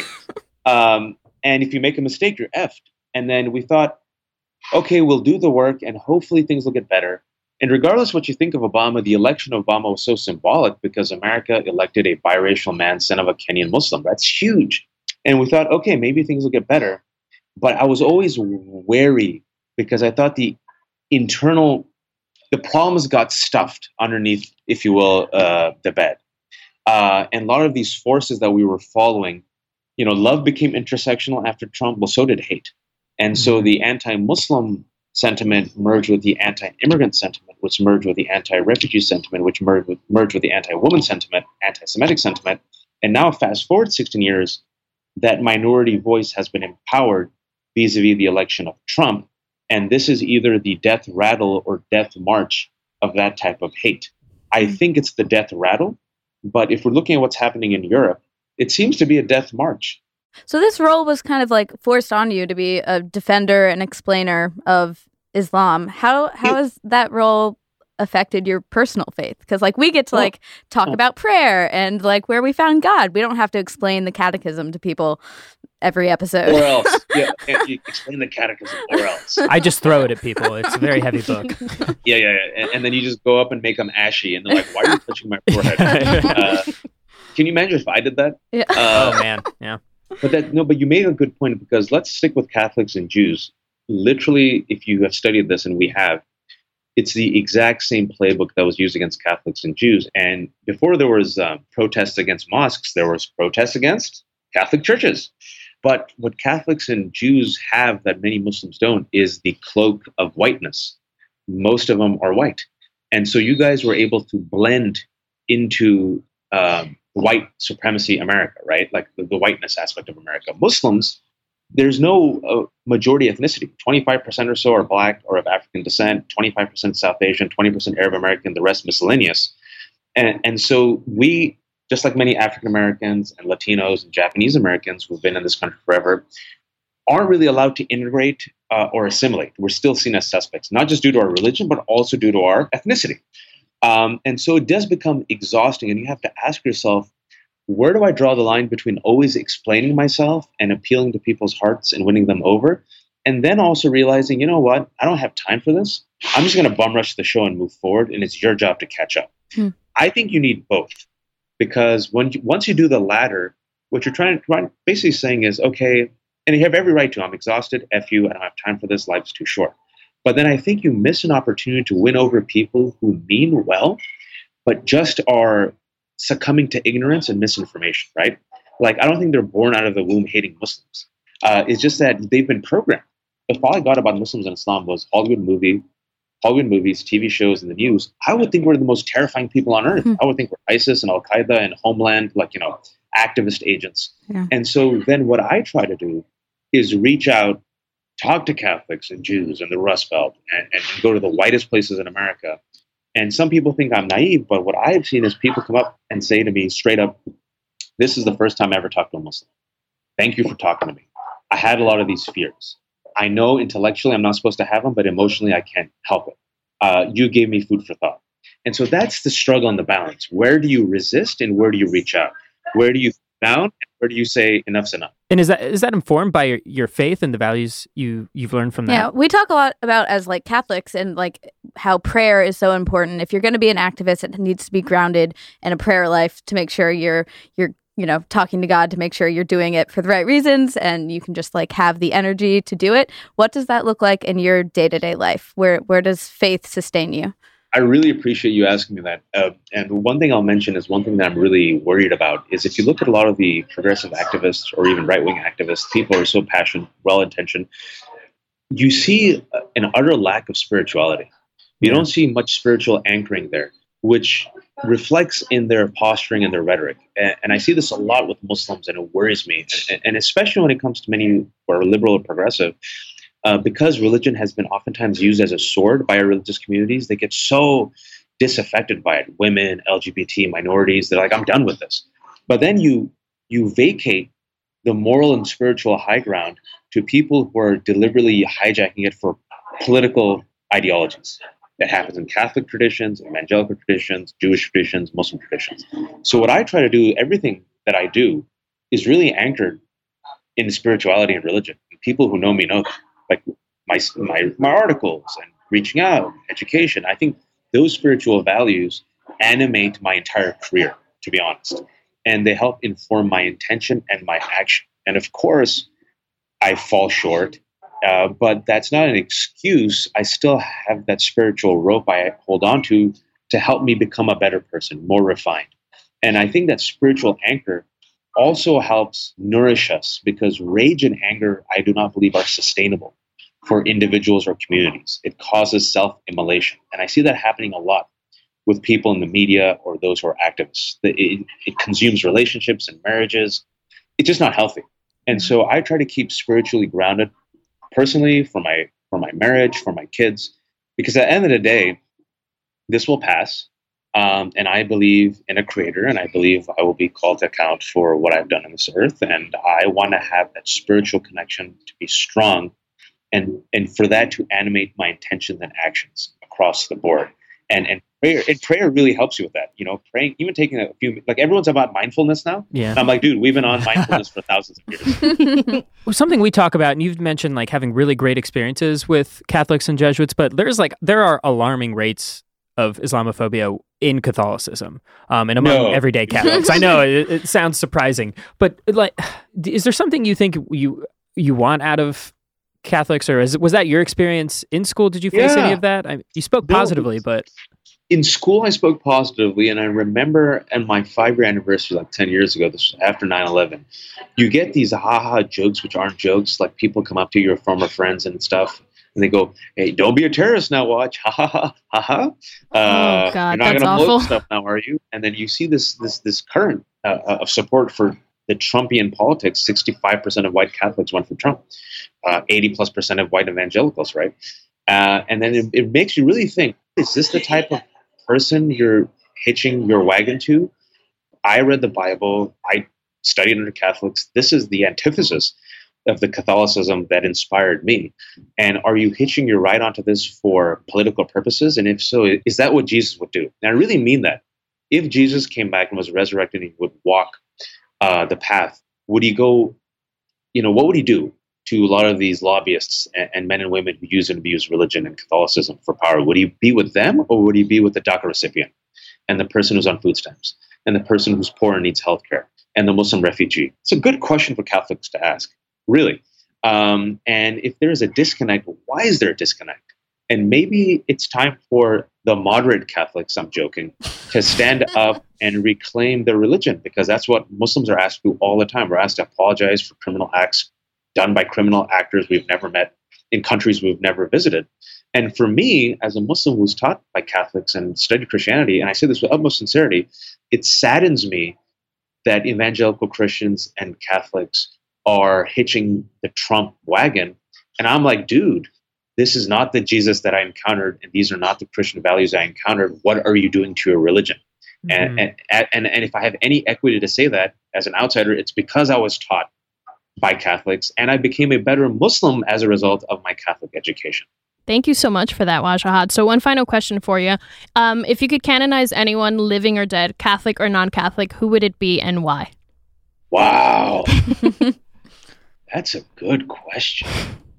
um, and if you make a mistake, you're effed. And then we thought, okay, we'll do the work and hopefully things will get better. And regardless what you think of Obama, the election of Obama was so symbolic because America elected a biracial man, son of a Kenyan Muslim. That's huge. And we thought, okay, maybe things will get better. But I was always wary because I thought the internal, the problems got stuffed underneath, if you will, uh, the bed. Uh, and a lot of these forces that we were following, you know, love became intersectional after Trump. Well, so did hate. And mm-hmm. so the anti-Muslim sentiment merged with the anti-immigrant sentiment, which merged with the anti-refugee sentiment, which merged with, merged with the anti-woman sentiment, anti-Semitic sentiment. And now fast forward sixteen years, that minority voice has been empowered vis-a-vis the election of Trump. And this is either the death rattle or death march of that type of hate. I think it's the death rattle, but if we're looking at what's happening in Europe, it seems to be a death march. So this role was kind of like forced on you to be a defender and explainer of Islam. How how has that role affected your personal faith? Because like we get to like talk about prayer and like where we found God. We don't have to explain the catechism to people every episode. Or else. Yeah, you explain the catechism or else. I just throw it at people. It's a very heavy book. Yeah, yeah, yeah. And, and then you just go up and make them ashy and they're like, why are you touching my forehead? uh, Can you imagine if I did that? Yeah. Uh, Oh man, yeah. But that no, but you made a good point, because let's stick with Catholics and Jews. Literally, if you have studied this, and we have, it's the exact same playbook that was used against Catholics and Jews. And before there was uh, protests against mosques, there was protests against Catholic churches. But what Catholics and Jews have that many Muslims don't is the cloak of whiteness. Most of them are white. And so you guys were able to blend into um, white supremacy America, right? Like the, the whiteness aspect of America. Muslims, there's no uh, majority ethnicity. twenty-five percent or so are black or of African descent, twenty-five percent South Asian, twenty percent Arab American, the rest miscellaneous. And, and so we, just like many African Americans and Latinos and Japanese Americans who've been in this country forever, aren't really allowed to integrate uh, or assimilate. We're still seen as suspects, not just due to our religion, but also due to our ethnicity. Um, and so it does become exhausting, and you have to ask yourself, where do I draw the line between always explaining myself and appealing to people's hearts and winning them over, and then also realizing, you know what, I don't have time for this. I'm just going to bum rush the show and move forward, and it's your job to catch up. Hmm. I think you need both, because when you, once you do the latter, what you're trying to basically saying is, okay, and you have every right to, I'm exhausted, F you, I don't have time for this, life's too short. But then I think you miss an opportunity to win over people who mean well, but just are succumbing to ignorance and misinformation, right? Like, I don't think they're born out of the womb hating Muslims. Uh, it's just that they've been programmed. If all I got about Muslims and Islam was Hollywood movie, Hollywood movies, T V shows, and the news, I would think we're the most terrifying people on earth. Mm-hmm. I would think we're ISIS and Al-Qaeda and Homeland, like, you know, activist agents. Yeah. And so then what I try to do is reach out, talk to Catholics and Jews in the Rust Belt, and, and go to the whitest places in America. And some people think I'm naive, but what I've seen is people come up and say to me straight up, this is the first time I ever talked to a Muslim. Thank you for talking to me. I had a lot of these fears. I know intellectually I'm not supposed to have them, but emotionally I can't help it. Uh, you gave me food for thought. And so that's the struggle and the balance. Where do you resist and where do you reach out? Where do you down and where do you say enough's enough? And is that is that informed by your, your faith and the values you, you've learned from that? Yeah, we talk a lot about as like Catholics and like how prayer is so important. If you're going to be an activist, it needs to be grounded in a prayer life to make sure you're you're you know, talking to God to make sure you're doing it for the right reasons and you can just like have the energy to do it. What does that look like in your day-to-day life? Where where does faith sustain you? I really appreciate you asking me that. Uh, and one thing I'll mention is one thing that I'm really worried about is if you look at a lot of the progressive activists or even right-wing activists, people are so passionate, well-intentioned. You see an utter lack of spirituality. You don't see much spiritual anchoring there, which reflects in their posturing and their rhetoric. And, and I see this a lot with Muslims, and it worries me. And, and especially when it comes to many who are liberal or progressive, uh, because religion has been oftentimes used as a sword by our religious communities, they get so disaffected by it. Women, L G B T, minorities, they're like, I'm done with this. But then you you vacate the moral and spiritual high ground to people who are deliberately hijacking it for political ideologies. It happens in Catholic traditions, evangelical traditions, Jewish traditions, Muslim traditions. So what I try to do, everything that I do, is really anchored in spirituality and religion. And people who know me know that. Like my, my, my articles and reaching out, education. I think those spiritual values animate my entire career, to be honest. And they help inform my intention and my action. And of course, I fall short. Uh, but that's not an excuse. I still have that spiritual rope I hold on to to help me become a better person, more refined. And I think that spiritual anchor also helps nourish us because rage and anger, I do not believe, are sustainable for individuals or communities. It causes self-immolation. And I see that happening a lot with people in the media or those who are activists. It, it consumes relationships and marriages. It's just not healthy. And so I try to keep spiritually grounded personally, for my for my marriage, for my kids, because at the end of the day, this will pass. Um, and I believe in a creator, and I believe I will be called to account for what I've done on this earth. And I want to have that spiritual connection to be strong and and for that to animate my intentions and actions across the board. And and prayer, and prayer really helps you with that. You know, praying, even taking a few, like everyone's about mindfulness now. Yeah. And I'm like, dude, we've been on mindfulness for thousands of years. Well, something we talk about, and you've mentioned like having really great experiences with Catholics and Jesuits, but there's like, there are alarming rates of Islamophobia in Catholicism um, and among No. everyday Catholics. I know it, it sounds surprising, but like, is there something you think you you want out of Catholics, or is, was that your experience in school? Did you face Yeah. any of that? I, you spoke No, positively, it's- but In school, I spoke positively, and I remember at my five-year anniversary, like ten years ago, this was after nine eleven, you get these ha-ha jokes, which aren't jokes. Like, people come up to your former friends and stuff, and they go, "Hey, don't be a terrorist now, watch, ha-ha-ha, ha-ha. Uh, Oh, God, you're not that's going to blow awful. up stuff now, are you?" And then you see this this this current uh, of support for the Trumpian politics. sixty-five percent of white Catholics went for Trump. Uh, eighty plus percent of white evangelicals, right? Uh, and then it, it makes you really think, is this the type of person you're hitching your wagon to? I read the Bible. I studied under Catholics. This is the antithesis of the Catholicism that inspired me. And are you hitching your ride onto this for political purposes? And if so, is that what Jesus would do? And I really mean that. If Jesus came back and was resurrected and he would walk uh, the path, would he go, you know, what would he do to a lot of these lobbyists and, and men and women who use and abuse religion and Catholicism for power? Would he be with them, or would he be with the DACA recipient and the person who's on food stamps and the person who's poor and needs healthcare and the Muslim refugee? It's a good question for Catholics to ask, really. Um, and if there is a disconnect, why is there a disconnect? And maybe it's time for the moderate Catholics, I'm joking, to stand up and reclaim their religion, because that's what Muslims are asked to do all the time. We're asked to apologize for criminal acts done by criminal actors we've never met in countries we've never visited. And for me, as a Muslim who's taught by Catholics and studied Christianity, and I say this with utmost sincerity, it saddens me that evangelical Christians and Catholics are hitching the Trump wagon. And I'm like, dude, this is not the Jesus that I encountered, and these are not the Christian values I encountered. What are you doing to your religion? Mhm. And, and, and, and if I have any equity to say that as an outsider, it's because I was taught by Catholics, and I became a better Muslim as a result of my Catholic education. Thank you so much for that, Wajahat. So one final question for you. Um, if you could canonize anyone living or dead, Catholic or non-Catholic, who would it be and why? Wow. That's a good question.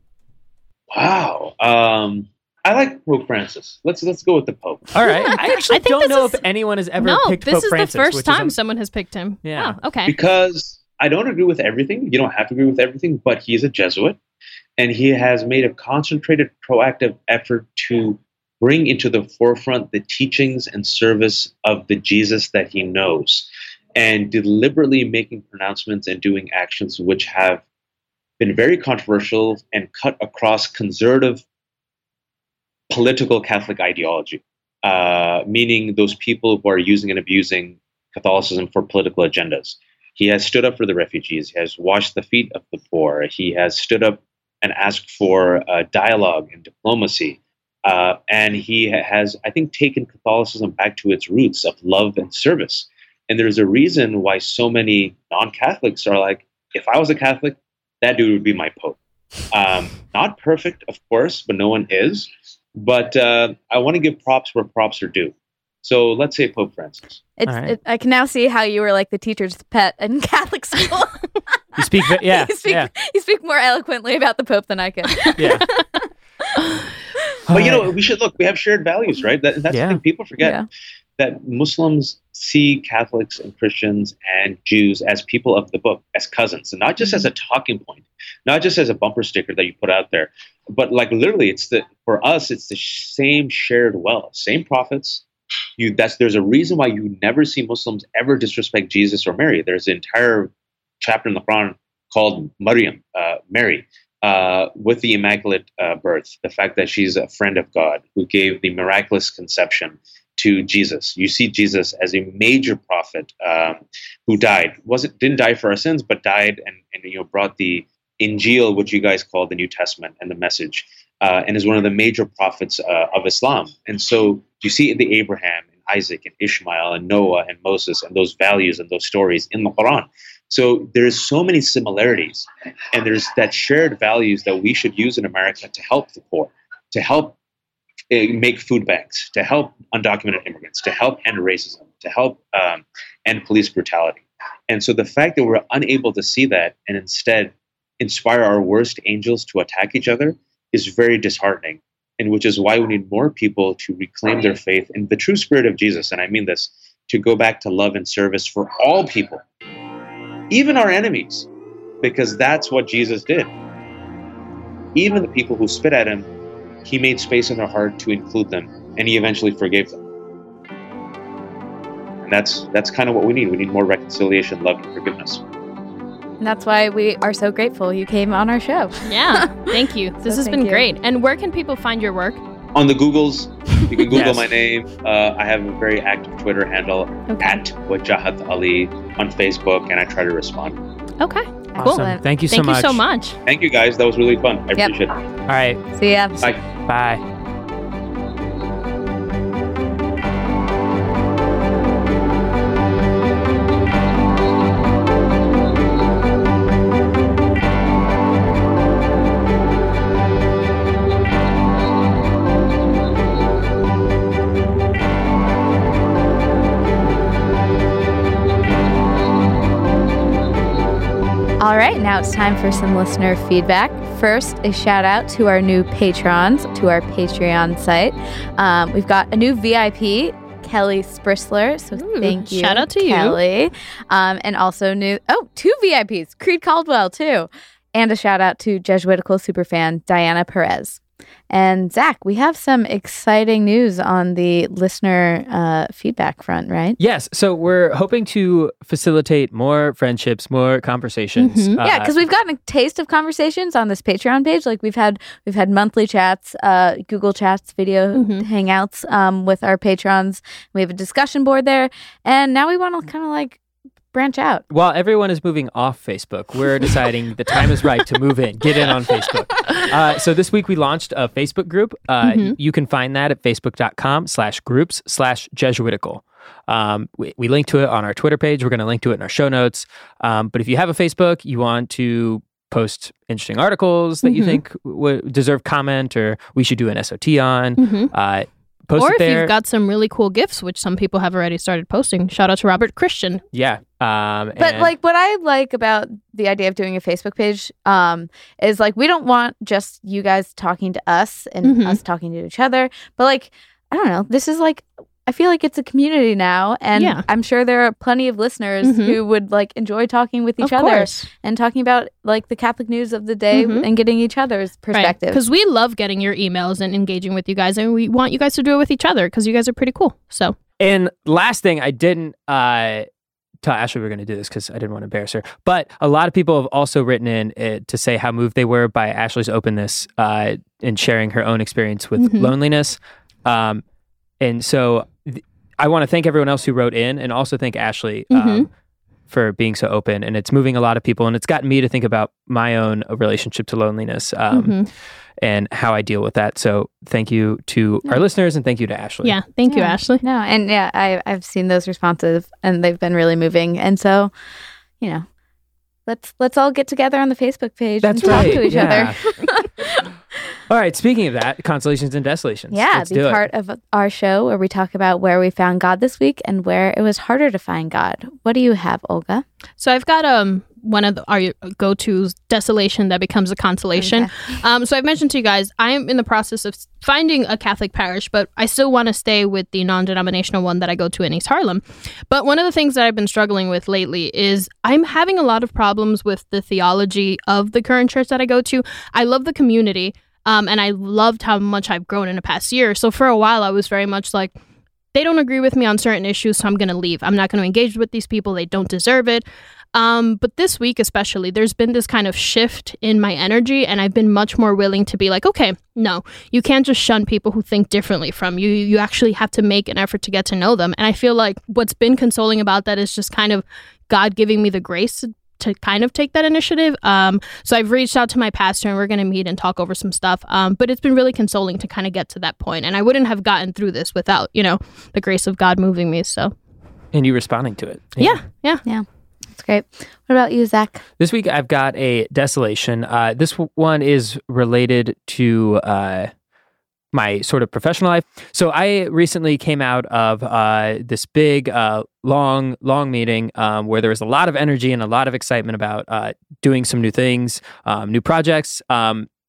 Wow. Um, I like Pope Francis. Let's let's go with the Pope. all right. I actually I think don't this know is- if anyone has ever no, picked this Pope is Francis. the first which is time un- someone has picked him. Yeah. Oh, okay. Because I don't agree with everything. You don't have to agree with everything, but he is a Jesuit, and he has made a concentrated, proactive effort to bring into the forefront the teachings and service of the Jesus that he knows, and deliberately making pronouncements and doing actions which have been very controversial and cut across conservative political Catholic ideology, uh, meaning those people who are using and abusing Catholicism for political agendas. He has stood up for the refugees. He has washed the feet of the poor. He has stood up and asked for uh, dialogue and diplomacy. Uh, and he ha- has, I think, taken Catholicism back to its roots of love and service. And there's a reason why so many non-Catholics are like, if I was a Catholic, that dude would be my Pope. Um, not perfect, of course, but no one is. But uh, I want to give props where props are due. So let's say Pope Francis. It's, All right. it, I can now see how you were like the teacher's pet in Catholic school. You speak, ve- yeah, you speak, yeah, you speak more eloquently about the Pope than I can. yeah. But you All know, right. we should look. We have shared values, right? That, that's Yeah. the thing people forget. Yeah. That Muslims see Catholics and Christians and Jews as people of the book, as cousins, and not just as a talking point, not just as a bumper sticker that you put out there, but like literally, it's the for us, it's the same shared well, same prophets. You that's there's a reason why you never see Muslims ever disrespect Jesus or Mary. There's an entire chapter in the Quran called Maryam, uh, Mary. Uh, with the Immaculate uh, Birth, the fact that she's a friend of God who gave the miraculous conception to Jesus. You see Jesus as a major prophet um, who died, wasn't didn't die for our sins, but died and, and you know brought the Injil, which you guys call the New Testament, and the message, uh, and is one of the major prophets uh, of Islam. And so you see the Abraham and Isaac and Ishmael and Noah and Moses and those values and those stories in the Quran. So there's so many similarities, and there's that shared values that we should use in America to help the poor, to help uh, make food banks, to help undocumented immigrants, to help end racism, to help um, end police brutality. And so the fact that we're unable to see that and instead inspire our worst angels to attack each other is very disheartening. and which is why we need more people to reclaim their faith in the true spirit of Jesus. And I mean this, to go back to love and service for all people, even our enemies, because that's what Jesus did. Even the people who spit at him, he made space in their heart to include them, and he eventually forgave them. And that's that's kind of what we need. We need more reconciliation, love, and forgiveness. And that's why we are so grateful you came on our show. Yeah, thank you. This So has been thank you. great. And where can people find your work? On the Googles, you can Google Yes. my name. Uh, I have a very active Twitter handle, Okay. at Wajahat Ali, on Facebook, and I try to respond. Okay, Awesome. Excellent. Thank you so thank you much. so much. Thank you, guys. That was really fun. I Yep. appreciate it. All right. See ya. Bye. Bye. All right, now it's time for some listener feedback. First, a shout out to our new patrons, to our Patreon site. Um, we've got a new V I P, Kelly Sprisler. So Ooh, thank you, shout out to you. Kelly. Um, and also new, oh, two V I Ps, Creed Caldwell too. And a shout out to Jesuitical superfan Diana Perez. And Zach, we have some exciting news on the listener uh, feedback front, right? Yes. So we're hoping to facilitate more friendships, more conversations. Mhm. Uh, Yeah, because we've gotten a taste of conversations on this Patreon page. Like we've had we've had monthly chats, uh, Google Chats, video Mhm. hangouts um, with our patrons. We have a discussion board there, and now we want to kind of like branch out. While everyone is moving off Facebook, we're deciding the time is right to move in, get in on Facebook. Uh, so this week we launched a Facebook group. Uh, Mhm. You can find that at facebook.com slash groups slash Jesuitical. Um, we, we link to it on our Twitter page. We're going to link to it in our show notes. Um, but if you have a Facebook, you want to post interesting articles that you Mhm. think w- deserve comment or we should do an S O T on, Mhm. uh, post Or it if there. you've got some really cool gifts, which some people have already started posting. Shout out to Robert Christian. yeah. Um, But and- like what I like about the idea of doing a Facebook page um, is like we don't want just you guys talking to us and Mhm. us talking to each other, but like I don't know, this is like I feel like it's a community now, and Yeah. I'm sure there are plenty of listeners Mhm. who would like enjoy talking with each Of other course. and talking about like the Catholic news of the day Mhm. and getting each other's perspective. Because we love getting your emails and engaging with you guys, and we want you guys to do it with each other because you guys are pretty cool. So, And last thing, I didn't uh, tell Ashley we were going to do this because I didn't want to embarrass her. But a lot of people have also written in uh, to say how moved they were by Ashley's openness uh, in sharing her own experience with Mhm. loneliness. Um, and so th- I want to thank everyone else who wrote in and also thank Ashley um, Mhm. for being so open. And it's moving a lot of people. And it's gotten me to think about my own relationship to loneliness um, mhm. and how I deal with that. So thank you to our listeners and thank you to Ashley. yeah, thank you, Yeah. Ashley. No, and yeah, I I've seen those responses and they've been really moving. And so, you know, let's let's all get together on the Facebook page That's and talk right. to each yeah. other. All right. Speaking of that, consolations and desolations. Yeah, Let's be do it. part of our show where we talk about where we found God this week and where it was harder to find God. What do you have, Olga? So I've got um one of the, our go-tos, desolation that becomes a consolation. Okay. Um, so I've mentioned to you guys, I'm in the process of finding a Catholic parish, but I still want to stay with the non-denominational one that I go to in East Harlem. But one of the things that I've been struggling with lately is I'm having a lot of problems with the theology of the current church that I go to. I love the community, um, and I loved how much I've grown in the past year. So for a while, I was very much like, they don't agree with me on certain issues, so I'm going to leave. I'm not going to engage with these people. They don't deserve it. Um, but this week especially, there's been this kind of shift in my energy, and I've been much more willing to be like, okay, no, you can't just shun people who think differently from you. You actually have to make an effort to get to know them. And I feel like what's been consoling about that is just kind of God giving me the grace to, to kind of take that initiative. Um, so I've reached out to my pastor, and we're going to meet and talk over some stuff. Um, but it's been really consoling to kind of get to that point. And I wouldn't have gotten through this without, you know, the grace of God moving me. So And you responding to it. yeah, yeah. Yeah, that's great. What about you, Zach? This week I've got a desolation. Uh, this w- one is related to uh, my sort of professional life. So I recently came out of uh, this big, uh, long, long meeting um, where there was a lot of energy and a lot of excitement about uh, doing some new things, um, new projects. Um,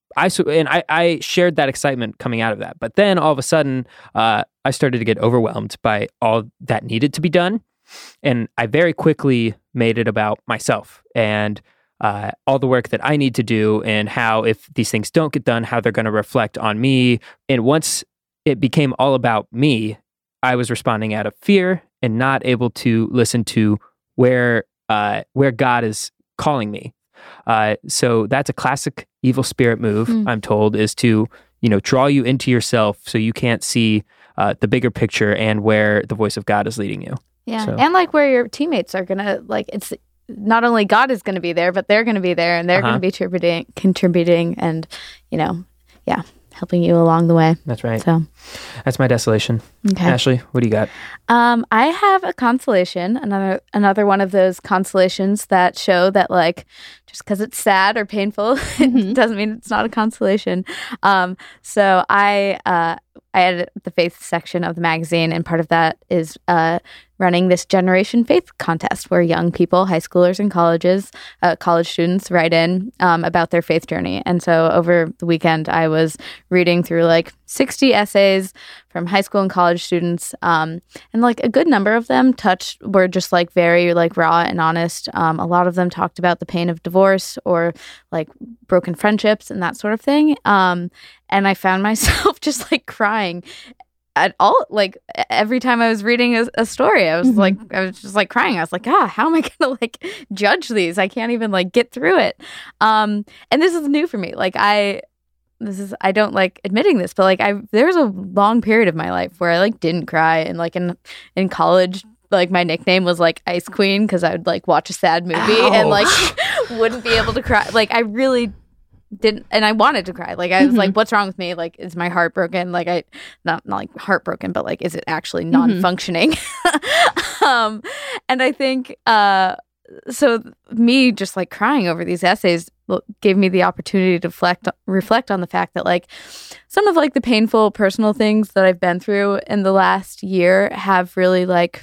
I and I, I shared that excitement coming out of that. But then all of a sudden, uh, I started to get overwhelmed by all that needed to be done. And I very quickly made it about myself and uh, all the work that I need to do and how, if these things don't get done, how they're going to reflect on me. And once it became all about me, I was responding out of fear and not able to listen to where uh, where God is calling me. Uh, so that's a classic evil spirit move, mm. I'm told, is to, you know, draw you into yourself so you can't see uh, the bigger picture and where the voice of God is leading you. Yeah. So. And like where your teammates are going to, like, it's not only God is going to be there, but they're going to be there and they're uh-huh. going to be contributing, contributing and, you know, yeah, helping you along the way. That's right. So that's my desolation. Okay. Ashley, what do you got? Um, I have a consolation, another another one of those consolations that show that, like, just because it's sad or painful, mm-hmm. it doesn't mean it's not a consolation. Um, so I uh, I edit the faith section of the magazine, and part of that is uh, running this Generation Faith contest where young people, high schoolers and colleges, uh, college students write in um, about their faith journey. And so over the weekend, I was reading through like sixty essays from high school and college students. Um, and like a good number of them touched were just like very like raw and honest. Um, a lot of them talked about the pain of divorce or like broken friendships and that sort of thing. Um, and I found myself just like crying at all, like every time I was reading a, a story, I was mm-hmm. like, I was just like crying. I was like, ah, how am I going to like judge these? I can't even like get through it. Um, and this is new for me. Like I, this is, I don't like admitting this, but like I, there's a long period of my life where I like didn't cry. And like in, in college, like my nickname was like Ice Queen because I would like watch a sad movie Ow. and like wouldn't be able to cry. Like I really didn't, and I wanted to cry. Like I was mm-hmm. like, what's wrong with me? Like, is my heart broken? Like I, not, not like heartbroken, but like, is it actually non-functioning? Mm-hmm. um, and I think, uh, so me just like crying over these essays gave me the opportunity to reflect, reflect on the fact that like some of like the painful personal things that I've been through in the last year have really like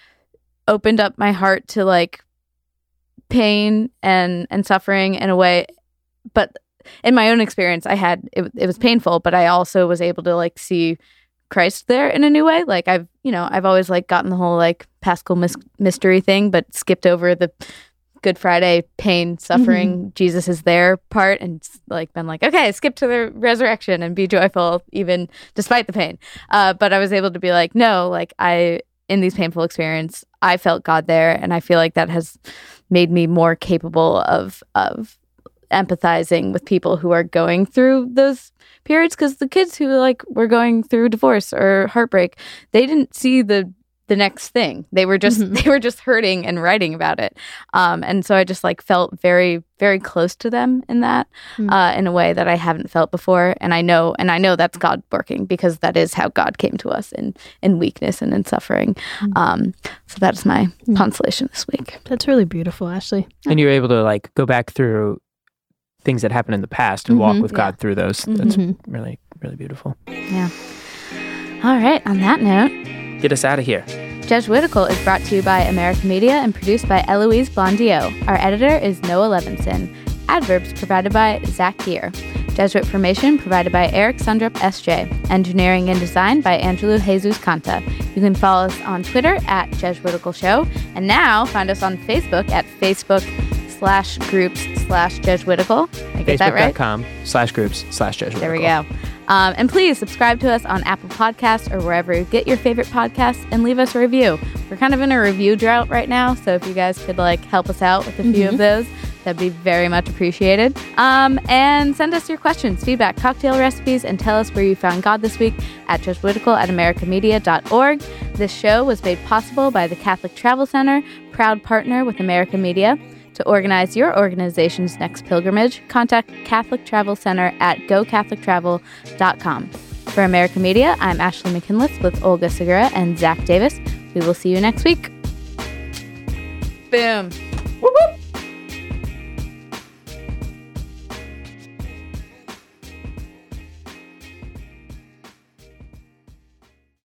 opened up my heart to like pain and, and suffering in a way. But in my own experience, I had, it, it was painful, but I also was able to like see Christ there in a new way. Like I've, you know, I've always like gotten the whole like Paschal mis- mystery thing, but skipped over the Good Friday pain, suffering, mm-hmm. Jesus is there part, and like been like, okay, skip to the resurrection and be joyful even despite the pain. Uh, but I was able to be like, no, like I, in these painful experience, I felt God there, and I feel like that has made me more capable of of empathizing with people who are going through those periods, because the kids who like were going through divorce or heartbreak, they didn't see the the next thing. They were just mm-hmm. they were just hurting and writing about it. Um, and so I just like felt very, very close to them in that, mm-hmm. uh, in a way that I haven't felt before. And I know, and I know that's God working, because that is how God came to us in in weakness and in suffering. Mm-hmm. Um, so that's my mm-hmm. consolation this week. That's really beautiful, Ashley. And you were able to like go back through things that happened in the past and mm-hmm. walk with God yeah. through those. Mm-hmm. That's really, really beautiful. Yeah. All right. On that note, get us out of here. Jesuitical is brought to you by American Media and produced by Eloise Blondiau. Our editor is Noah Levinson. Adverbs provided by Zach Gear. Jesuit formation provided by Eric Sundrup S J. Engineering and design by Angelo Jesus Canta. You can follow us on Twitter at Jesuitical Show. And now find us on Facebook at Facebook slash groups slash Jesuitical. I get that right? Facebook.com slash groups slash Jesuitical. There we go. Um, and please subscribe to us on Apple Podcasts or wherever you get your favorite podcasts, and leave us a review. We're kind of in a review drought right now, so if you guys could like help us out with a few mm-hmm. of those, that'd be very much appreciated. Um, and send us your questions, feedback, cocktail recipes, and tell us where you found God this week at Jesuitical at americamedia dot org. This show was made possible by the Catholic Travel Center, proud partner with American Media. To organize your organization's next pilgrimage, contact Catholic Travel Center at go catholic travel dot com. For American Media, I'm Ashley McKinless with Olga Segura and Zach Davis. We will see you next week. Boom.